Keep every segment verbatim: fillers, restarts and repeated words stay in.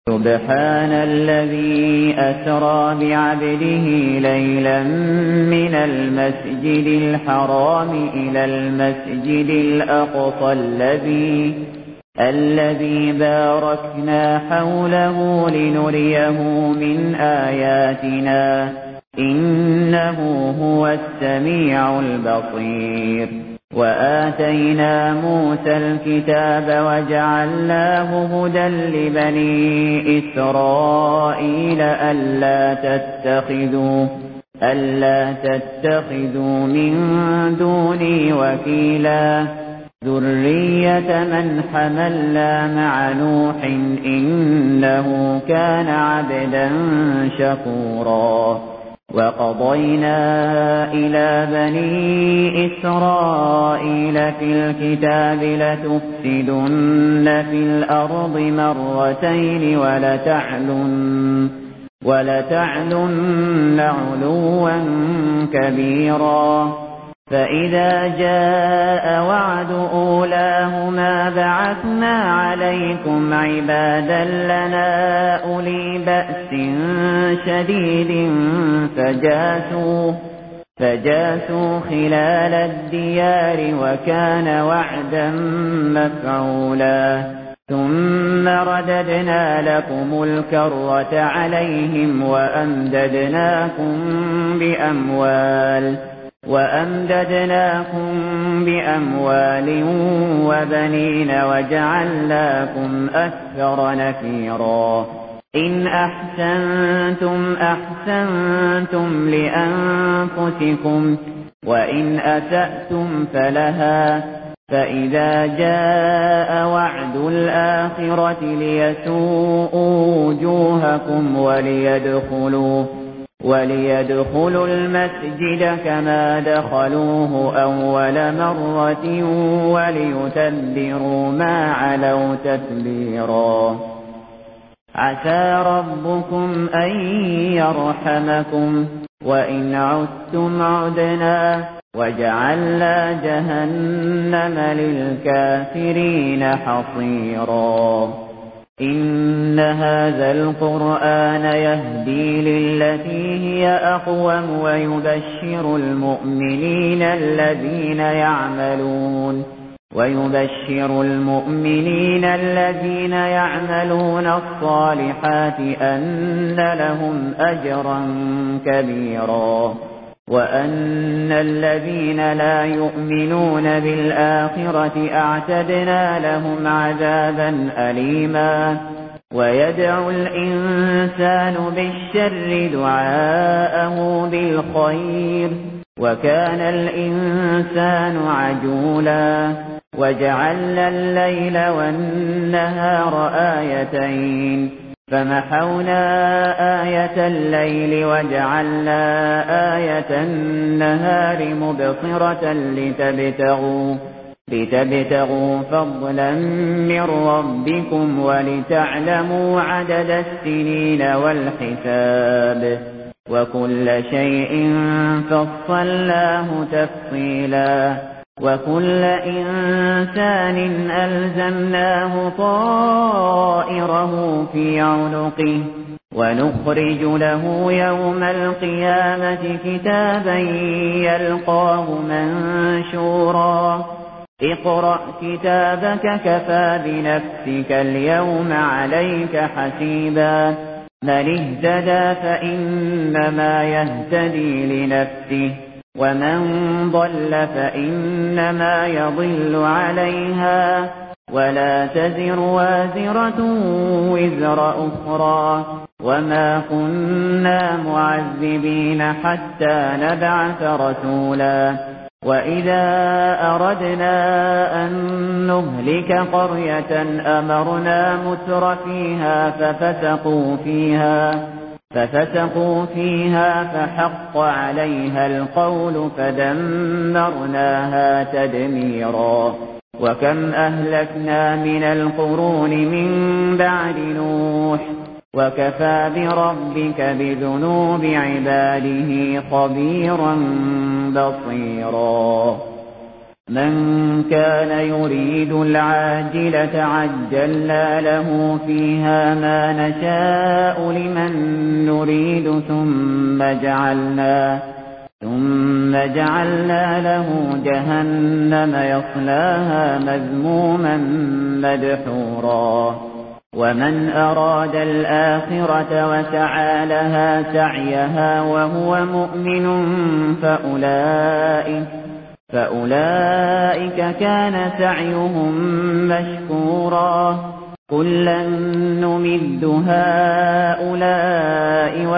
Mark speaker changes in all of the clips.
Speaker 1: سبحان الذي أسرى بعبده ليلا من المسجد الحرام إلى المسجد الأقصى الذي الذي باركنا حوله لنريه من آياتنا إنه هو السميع البصير. وآتينا موسى الكتاب وجعلناه هدى لبني إسرائيل ألا تتخذوا ألا تتخذوا من دوني وكيلا ذرية من حملنا مع نوح إنه كان عبدا شكورا. وقضينا إلى بني إسرائيل في الكتاب لتفسدن في الأرض مرتين ولتعلن ولتعلن علوا كبيرا. فإذا جاء وعد أولاهما بعثنا عليكم عبادا لنا أولي بأس شديد فجاسوا, فجاسوا خلال الديار وكان وعدا مفعولا. ثم رددنا لكم الكرة عليهم وأمددناكم بأموال وأمددناكم بأموال وبنين وجعلناكم أكثر نفيرا. إن أحسنتم أحسنتم لأنفسكم وإن أسأتم فلها. فإذا جاء وعد الآخرة ليسوءوا وجوهكم وليدخلوا وليدخلوا المسجد كما دخلوه أول مرة وليتبروا ما علوا تتبيرا. عسى ربكم أن يرحمكم وإن عدتم عدنا وجعلنا جهنم للكافرين حصيرا. إن هذا القرآن يهدي للتي هي أقوم ويبشر المؤمنين الذين يعملون ويبشر المؤمنين الذين يعملون الصالحات أن لهم أجرا كبيرا. وأن الذين لا يؤمنون بالآخرة أعتدنا لهم عذابا أليما. ويدعو الإنسان بالشر دعاءه بالخير وكان الإنسان عجولا. وجعلنا الليل والنهار آيتين فمحونا آية الليل وجعلنا آية النهار مبصرة لتبتغوا, لتبتغوا فضلا من ربكم ولتعلموا عدد السنين والحساب وكل شيء فصلناه تفصيلا. وكل إنسان ألزمناه طائره في عنقه ونخرج له يوم القيامة كتابا يلقاه منشورا. اقرأ كتابك كفى بنفسك اليوم عليك حسيبا. من اهتدى فإنما يهتدي لنفسه ومن ضل فإنما يضل عليها ولا تزر وازرة وزر أخرى وما كنا معذبين حتى نبعث رسولا. وإذا أردنا أن نهلك قرية أمرنا متر فيها ففسقوا فيها ففسقوا فيها فحق عليها القول فدمرناها تدميرا. وكم أهلكنا من القرون من بعد نوح وكفى بربك بذنوب عباده خبيرا بصيرا. من كان يريد العاجلة عجلنا له فيها ما نشاء لمن نريد ثم جعلنا ثم جعلنا له جهنم يصلاها مذموما مدحورا ومن أراد الآخرة وسعى لها سعيها وهو مؤمن فأولئك فأولئك كان سعيهم مشكورا كلا نمد هؤلاء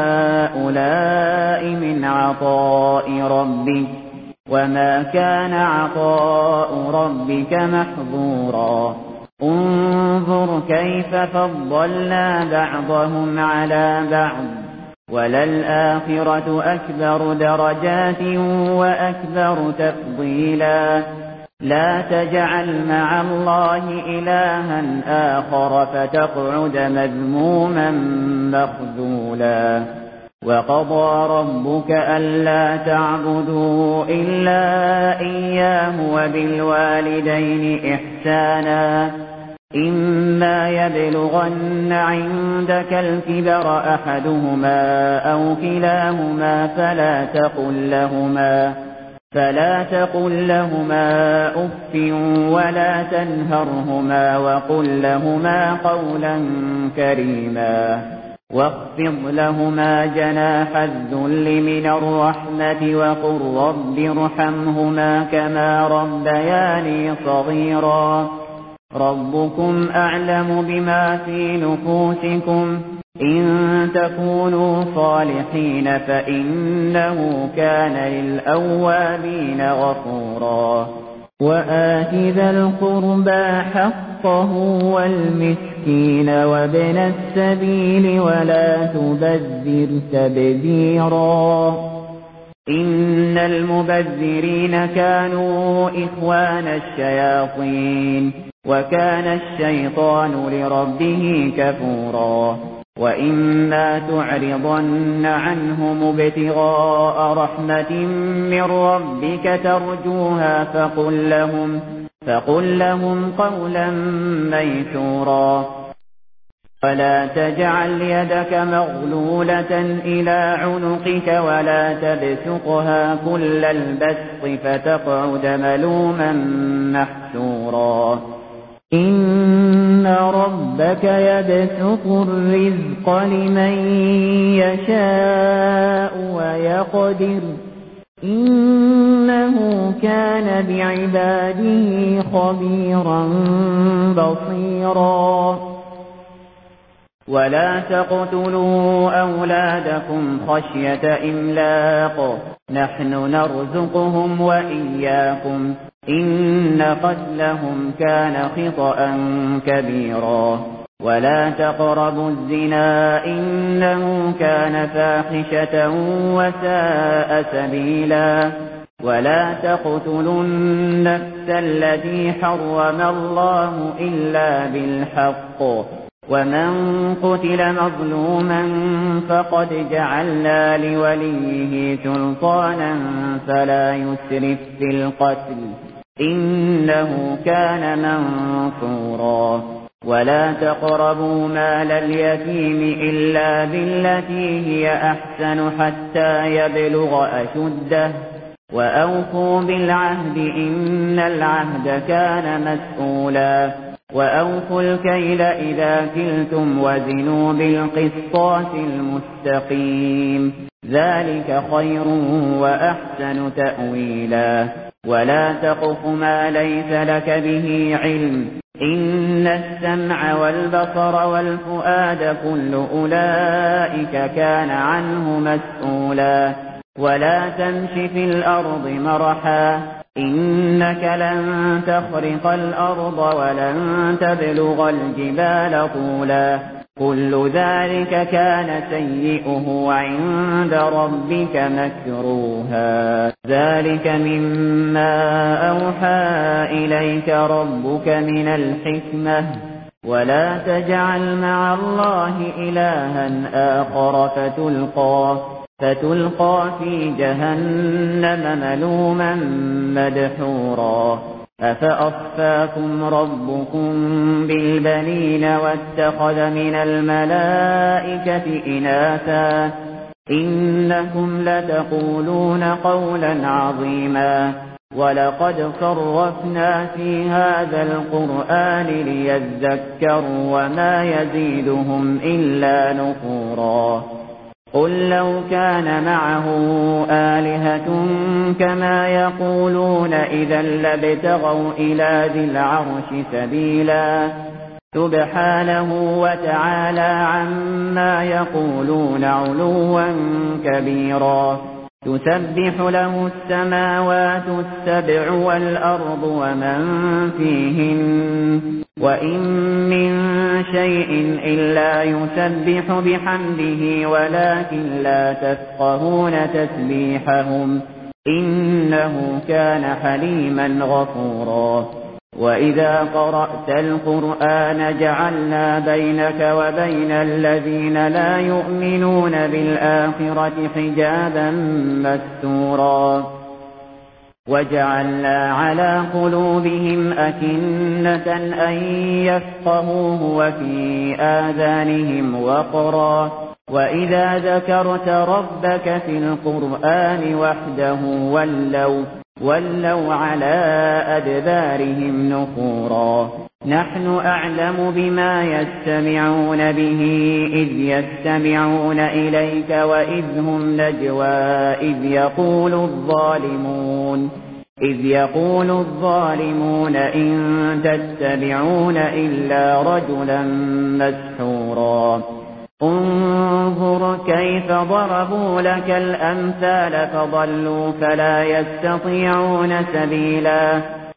Speaker 1: وهؤلاء من عطاء ربك وما كان عطاء ربك محظورا انظر كيف فضلنا بعضهم على بعض وللآخرة أكبر درجات وأكبر تفضيلا لا تجعل مع الله إلها آخر فتقعد مذموما مخذولا وقضى ربك ألا تعبدوا إلا إياه وبالوالدين إحسانا إما يبلغن عندك الكبر أحدهما أو كلاهما فلا تقل لهما فلا تقل لهما أف ولا تنهرهما وقل لهما قولا كريما واخفض لهما جناح الذل من الرحمة وقل رب ارحمهما كما ربياني صغيرا ربكم أعلم بما في نفوسكم إن تكونوا صالحين فإنه كان للأوابين غفورا وآت ذا القربى حقه والمسكين وابن السبيل ولا تبذر تبذيرا إن المبذرين كانوا إخوان الشياطين وكان الشيطان لربه كفورا وإما تعرضن عنهم ابتغاء رحمة من ربك ترجوها فقل لهم, فقل لهم قولا ميسورا ولا تجعل يدك مغلولة إلى عنقك ولا تبسطها كل البسط فتقعد ملوما محسورا إن ربك يبسط الرزق لمن يشاء ويقدر إنه كان بعباده خبيرا بصيرا ولا تقتلوا أولادكم خشية إملاق نحن نرزقهم وإياكم إن قتلهم كان خطأ كبيرا ولا تقربوا الزنا إنه كان فاحشة وساء سبيلا ولا تقتلوا النفس التي حرم الله إلا بالحق ومن قتل مظلوما فقد جعلنا لوليه سلطانا فلا يسرف في القتل إنه كان منصورا ولا تقربوا مال اليتيم إلا بالتي هي أحسن حتى يبلغ أشده وأوفوا بالعهد إن العهد كان مسؤولا وأوفوا الكيل إذا كلتم وزنوا بالقسطاس المستقيم ذلك خير وأحسن تأويلا ولا تقف ما ليس لك به علم إن السمع والبصر والفؤاد كل أولئك كان عنه مسؤولا ولا تمش في الأرض مرحا إنك لن تخرق الأرض ولن تبلغ الجبال طولا كل ذلك كان سيئه عند ربك مكروها ذلك مما أوحى إليك ربك من الحكمة ولا تجعل مع الله إلها آخر فتلقى فتلقى في جهنم ملوما مدحورا أفأصفاكم ربكم بالبنين واتخذ من الملائكة إناثا إنكم لتقولون قولا عظيما ولقد صرفنا في هذا القرآن ليذكروا وما يزيدهم إلا نفورا قل لو كان معه آلهة كما يقولون إذا لابتغوا إلى ذي العرش سبيلا سبحانه وتعالى عما يقولون علوا كبيرا تسبح له السماوات السبع والأرض ومن فيهن وإن من شيء إلا يسبح بحمده ولكن لا تفقهون تسبيحهم إنه كان حليما غفورا وإذا قرأت القرآن جعلنا بينك وبين الذين لا يؤمنون بالآخرة حجابا مستورا وجعلنا على قلوبهم أكنة أن يفقهوه وفي آذانهم وقرا وإذا ذكرت ربك في القرآن وحده ولوا ولوا على أدبارهم نفورا نحن أعلم بما يستمعون به إذ يستمعون إليك وإذ هم نجوى إذ يقول الظالمون إذ يقول الظالمون إن تتبعون إلا رجلا مسحورا انظر كيف ضربوا لك الأمثال فضلوا فلا يستطيعون سبيلا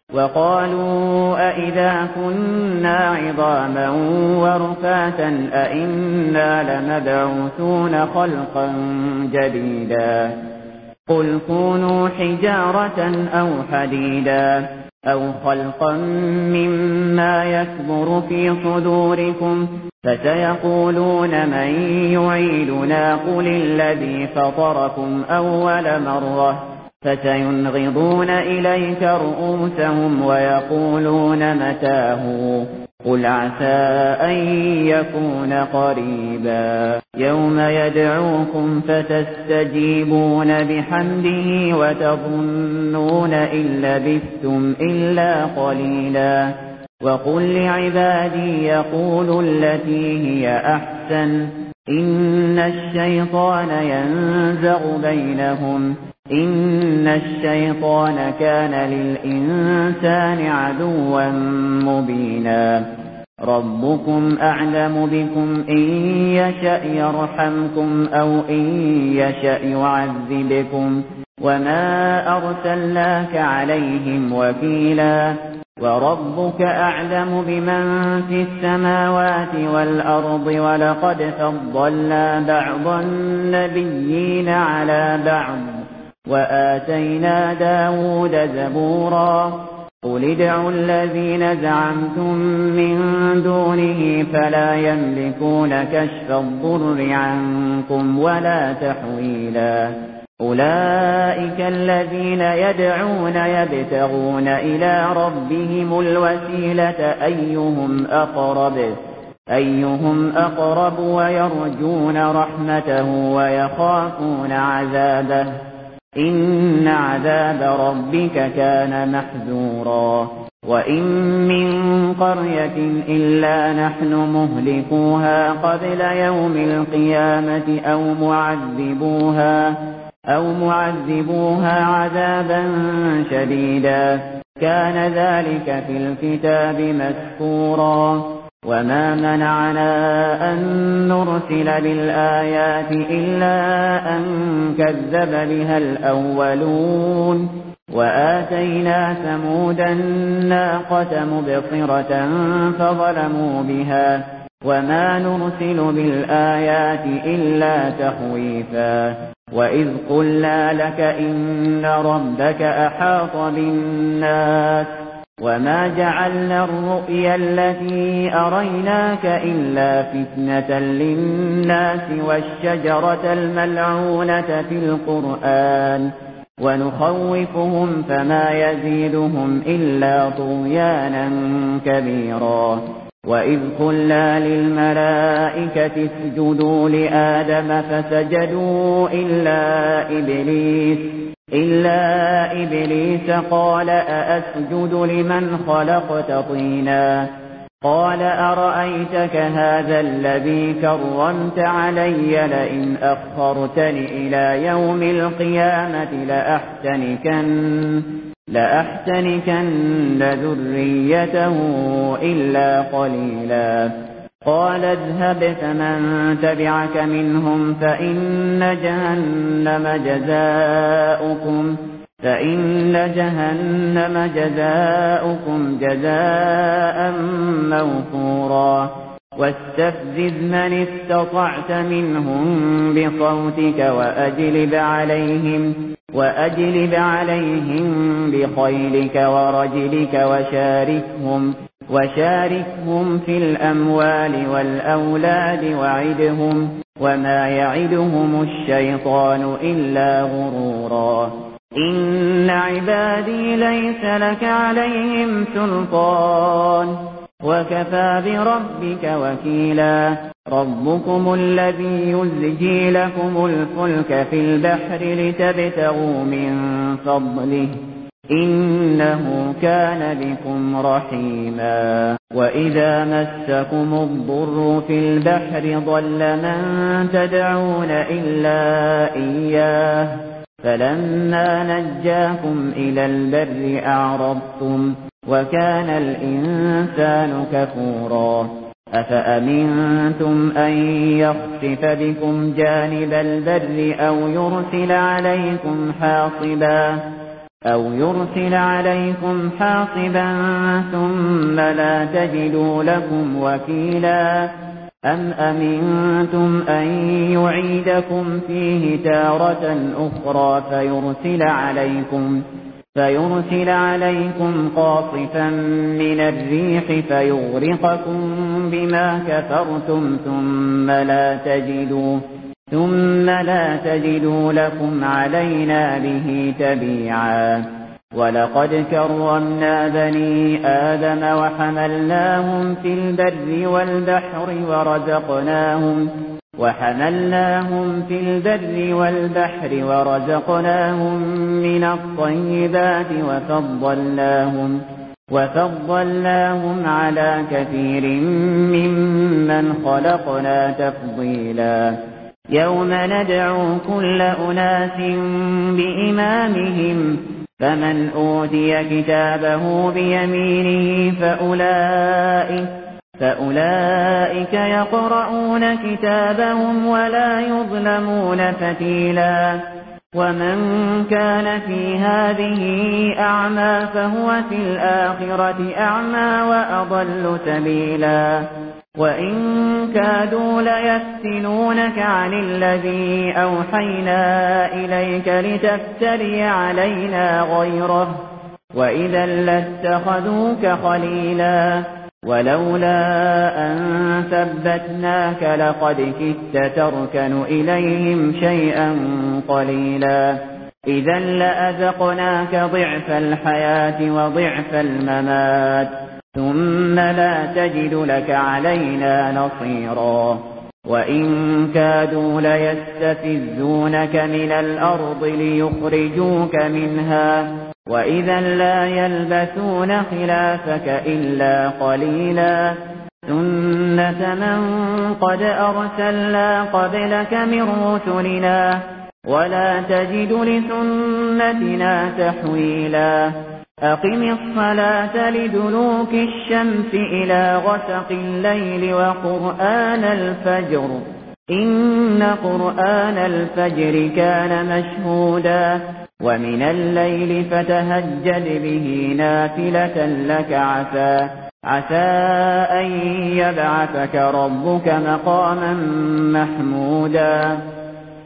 Speaker 1: وقالوا أئذا كنا عظاما ورفاتا أئنا لمبعوثون خلقا جديدا قل كونوا حجارة أو حديدا أو خلقا مما يكبر في صدوركم فسيقولون من يعيدنا قل الذي فطركم أول مرة فسينغضون إليك رؤوسهم ويقولون متاه قل عسى أن يكون قريبا يوم يدعوكم فتستجيبون بحمده وتظنون إن لبثتم إلا قليلا وقل لعبادي يقولوا التي هي أحسن إن الشيطان ينزغ بينهم إن الشيطان كان للإنسان عدوا مبينا ربكم أعلم بكم إن يشأ يرحمكم أو إن يشأ يعذبكم وما أرسلناك عليهم وكيلا وربك أعلم بمن في السماوات والأرض ولقد فضلنا بعض النبيين على بعض وآتينا داود زبورا قل ادعوا الذين زعمتم من دونه فلا يملكون كشف الضر عنكم ولا تحويلا أولئك الذين يدعون يبتغون إلى ربهم الوسيلة أيهم أقرب أيهم أقرب ويرجون رحمته ويخافون عذابه إن عذاب ربك كان محذورا وإن من قرية إلا نحن مهلكوها قبل يوم القيامة أو معذبوها أو معذبوها عذابا شديدا كان ذلك في الكتاب مسكورا وما منعنا أن نرسل بالآيات إلا أن كذب بها الأولون وآتينا ثمود الناقة مبصرة فظلموا بها وما نرسل بالآيات إلا تخويفا وإذ قلنا لك إن ربك أحاط بالناس وما جعلنا الرؤيا التي أريناك إلا فتنة للناس والشجرة الملعونة في القرآن ونخوفهم فما يزيدهم إلا طغيانا كبيرا وإذ قلنا للملائكة اسجدوا لآدم فسجدوا إلا إبليس إلا إبليس قال أأسجد لمن خلقت طينا قال أرأيتك هذا الذي كرمت علي لئن أخرتني إلى يوم القيامة لأحتنكن لأحتنكن ذريته إلا قليلا قال اذهب فمن تبعك منهم فإن جهنم جزاؤكم فإن جهنم جزاؤكم جزاء موفورا واستفزز من استطعت منهم بصوتك وأجلب عليهم وأجلب عليهم بخيلك ورجلك وشاركهم وشاركهم في الأموال والأولاد وعدهم وما يعدهم الشيطان إلا غرورا إن عبادي ليس لك عليهم سلطان وكفى بربك وكيلا ربكم الذي يزجي لكم الفلك في البحر لتبتغوا من فضله إنه كان بكم رحيما وإذا مسكم الضر في البحر ضل من تدعون إلا إياه فلما نجاكم إلى البر أعرضتم وكان الإنسان كفورا أفأمنتم أن يخسف بكم جانب البر أو يرسل عليكم حاصبا أو يرسل عليكم حاصبا ثم لا تجدوا لكم وكيلا أم أمنتم أن يعيدكم فيه تارة أخرى فيرسل عليكم فيرسل عليكم قاصفا من الريح فيغرقكم بما كفرتم ثم لا تجدوا ثم لا تجدوا لكم علينا به تبيعا ولقد كرمنا بني آدم وحملناهم في البر والبحر ورزقناهم وحملناهم في البر والبحر ورزقناهم من الطيبات وفضلناهم وفضلناهم على كثير ممن خلقنا تفضيلا يوم ندعو كل أناس بإمامهم فمن أوتي كتابه بيمينه فأولئك فأولئك يقرؤون كتابهم ولا يظلمون فتيلا ومن كان في هذه أعمى فهو في الآخرة أعمى وأضل سبيلا وإن كادوا ليفتنونك عن الذي أوحينا إليك لتفتري علينا غيره وإذا لاتخذوك خليلا ولولا أن ثبتناك لقد كدت تركن إليهم شيئا قليلا إذا لأذقناك ضعف الحياة وضعف الممات ثم لا تجد لك علينا نصيرا وإن كادوا ليستفزونك من الأرض ليخرجوك منها وإذا لا يلبثون خلافك إلا قليلا سنة من قد أرسلنا قبلك من رسلنا ولا تجد لسنتنا تحويلا أقم الصلاة لدلوك الشمس إلى غسق الليل وقرآن الفجر إن قرآن الفجر كان مشهودا ومن الليل فتهجد به نافلة لك عسى عسى أن يبعثك ربك مقاما محمودا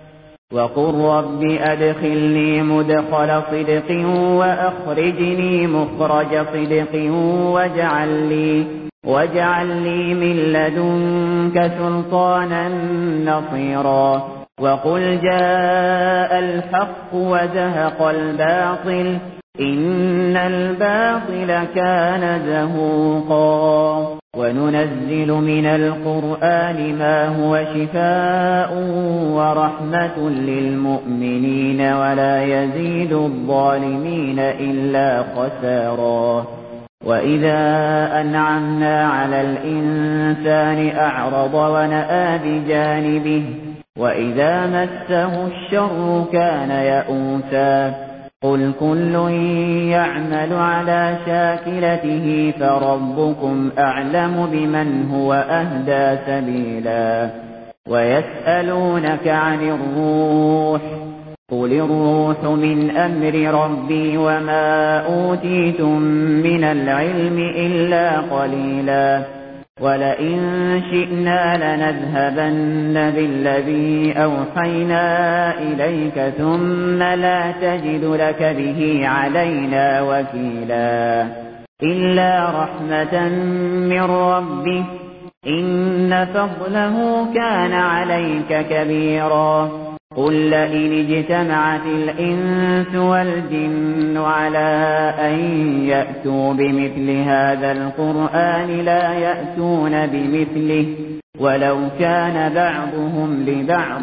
Speaker 1: وقل رب أدخلني مدخل صدق وأخرجني مخرج صدق واجعل لي, واجعل لي من لدنك سلطانا نصيرا وقل جاء الحق وزهق الباطل إن الباطل كان زهوقا وننزل من القرآن ما هو شفاء ورحمة للمؤمنين ولا يزيد الظالمين إلا خسارا وإذا أنعمنا على الإنسان أعرض ونأى بجانبه وإذا مسه الشر كان يئوسا قل كل يعمل على شاكلته فربكم أعلم بمن هو أهدى سبيلا ويسألونك عن الروح قل الروح من أمر ربي وما أوتيتم من العلم إلا قليلا ولئن شئنا لنذهبن بالذي أوحينا إليك ثم لا تجد لك به علينا وكيلا إلا رحمة من ربك إن فضله كان عليك كبيرا قل لئن اجتمعت الإنس والجن على أن يأتوا بمثل هذا القرآن لا يأتون بمثله ولو كان بعضهم لبعض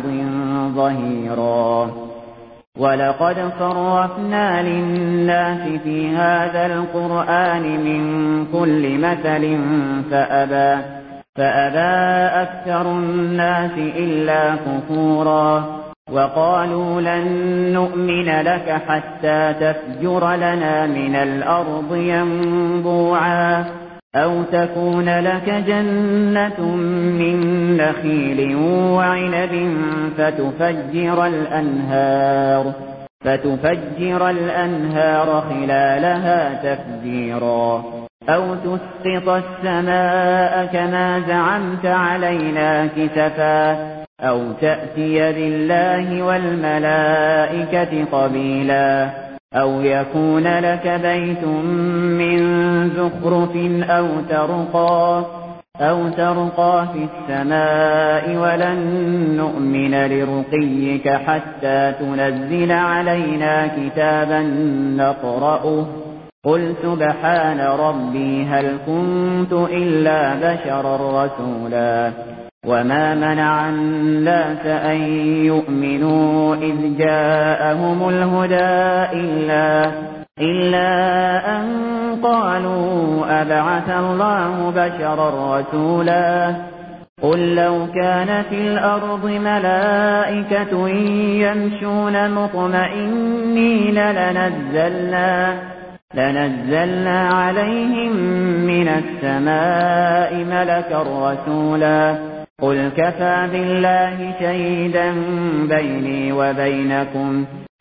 Speaker 1: ظهيرا ولقد صرفنا للناس في هذا القرآن من كل مثل فأبى, فأبى أكثر الناس إلا كفورا وقالوا لن نؤمن لك حتى تفجر لنا من الأرض ينبوعا أو تكون لك جنة من نخيل وعنب فتفجر الأنهار, فتفجر الأنهار خلالها تفجيرا أو تسقط السماء كما زعمت علينا كسفا أو تأتي بالله والملائكة قبيلا أو يكون لك بيت من زخرف أو ترقى, أو ترقى في السماء ولن نؤمن لرقيك حتى تنزل علينا كتابا نقرأه قل سبحان ربي هل كنت إلا بشرا رسولا وما منع الناس أن يؤمنوا إذ جاءهم الهدى إلا, إلا أن قالوا أبعث الله بشرا رسولا قل لو كان في الأرض ملائكة يمشون مطمئنين لنزلنا, لنزلنا عليهم من السماء ملكا رسولا قل كفى بالله شهيدا بيني وبينكم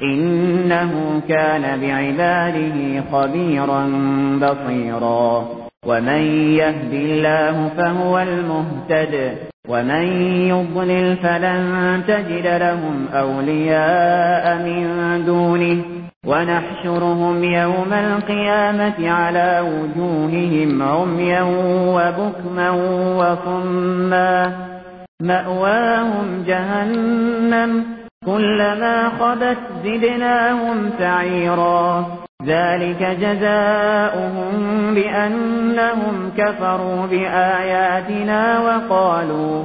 Speaker 1: إنه كان بعباده خبيرا بصيرا ومن يهد الله فهو المهتد ومن يضلل فلن تجد لهم أولياء من دونه ونحشرهم يوم القيامة على وجوههم عميا وبكما وصما مأواهم جهنم كلما خبت زدناهم سعيرا ذلك جزاؤهم بأنهم كفروا بآياتنا وقالوا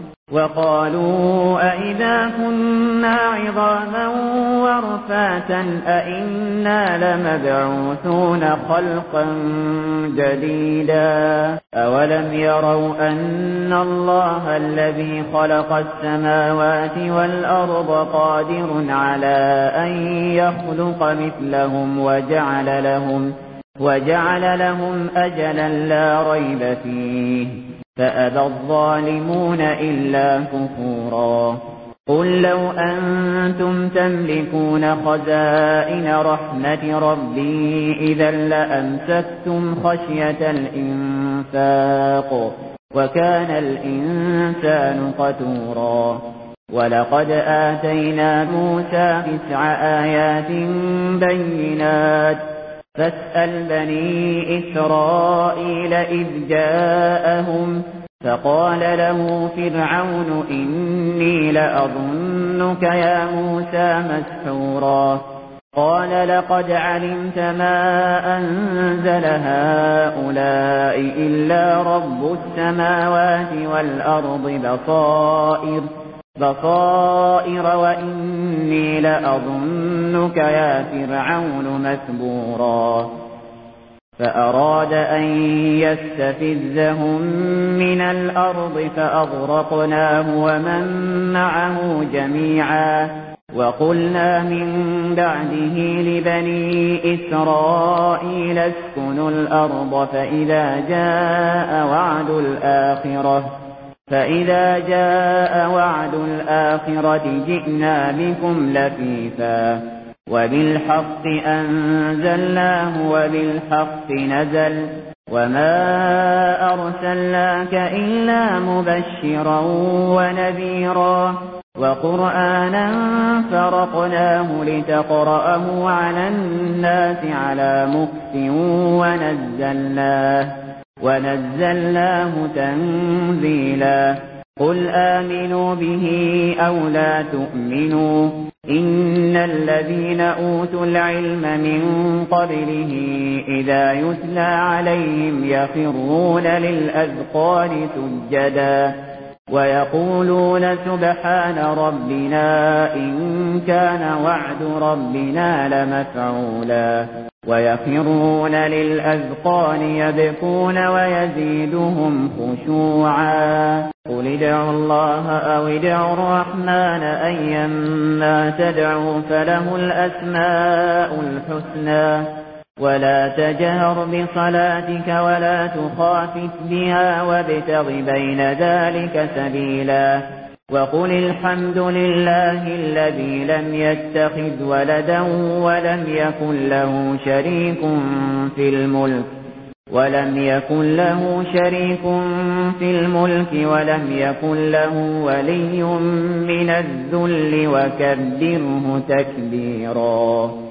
Speaker 1: وقالوا أئذا كنا عظاما ورفاتا أئنا لمبعوثون خلقا جديدا أولم يروا أن الله الذي خلق السماوات والأرض قادر على أن يخلق مثلهم وجعل لهم, وجعل لهم أجلا لا ريب فيه فأبى الظالمون إلا كفورا قل لو أنتم تملكون خزائن رحمة ربي إذا لأمسكتم خشية الإنفاق وكان الإنسان قتورا ولقد آتينا موسى تسع آيات بينات فاسأل بني إسرائيل إذ جاءهم فقال له فرعون إني لأظنك يا موسى مسحورا قال لقد علمت ما أنزل هؤلاء إلا رب السماوات والأرض بصائر بصائر وإني لأظنك يا فرعون مثبورا فأراد أن يستفزهم من الأرض فأغرقناه ومن معه جميعا وقلنا من بعده لبني إسرائيل اسكنوا الأرض فإذا جاء وعد الآخرة فإذا جاء وعد الآخرة جئنا بكم لفيفا وبالحق أنزلناه وبالحق نزل وما أرسلناك إلا مبشرا ونذيرا وقرآنا فرقناه لتقرأه على الناس على مكث ونزلناه ونزلناه تنزيلا قل آمنوا به أو لا تؤمنوا إن الذين أوتوا العلم من قبله إذا يتلى عليهم يخرون للأذقان سجدا ويقولون سبحان ربنا إن كان وعد ربنا لمفعولا ويخرون للأذقان يبكون ويزيدهم خشوعا قل ادعوا الله أو ادعوا الرحمن أيما تدعوا فله الأسماء الحسنى ولا تجهر بصلاتك ولا تخافت بها وابتغ بين ذلك سبيلا وقل الحمد لله الذي لم يتخذ ولدا ولم يكن له شريك في الملك ولم يكن له شريك في الملك ولم يكن له ولي من الذل وكبره تكبيرا.